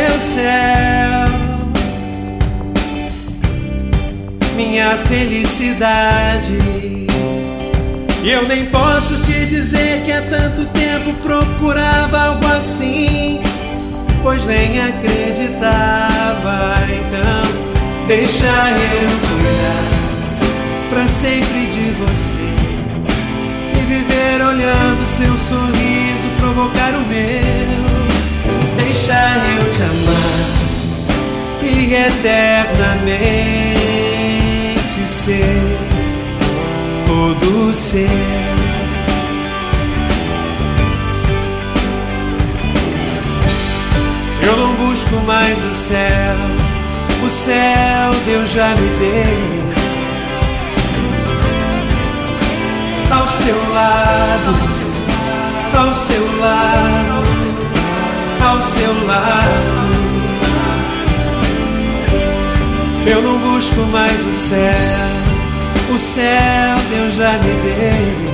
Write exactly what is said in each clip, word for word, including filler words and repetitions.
meu céu, minha felicidade. E eu nem posso te dizer que há tanto tempo procurava algo assim, pois nem acreditava. Então deixa eu cuidar pra sempre de você e viver olhando seu sorriso provocar o meu. Deixa eu te amar e eternamente ser todo seu. Eu não busco mais o céu, o céu Deus já me deu. Ao seu lado, ao seu lado, ao seu lado. Eu não busco mais o céu, o céu Deus já me deu.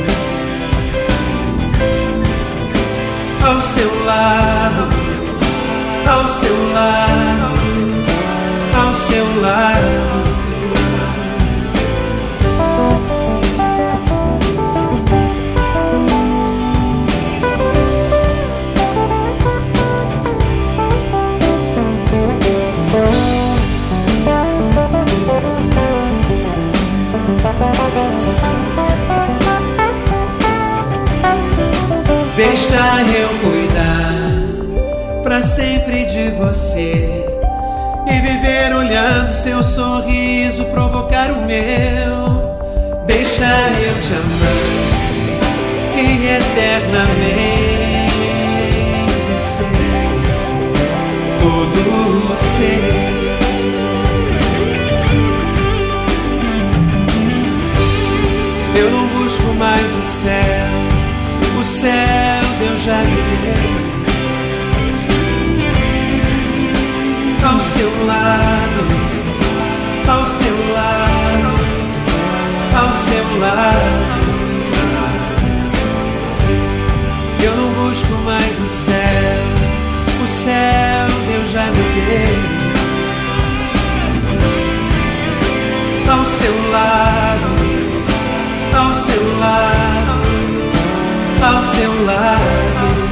Ao seu lado, ao seu lado, ao seu lado. Deixa eu cuidar pra sempre de você e viver olhando seu sorriso provocar o meu. Deixa eu te amar e eternamente ser todo seu. Eu não busco mais o céu, o céu Deus já me deu. Ao seu lado, ao seu lado, ao seu lado. Eu não busco mais o céu, o céu Deus já me deu. Ao seu lado, ao seu lado, ao seu lado.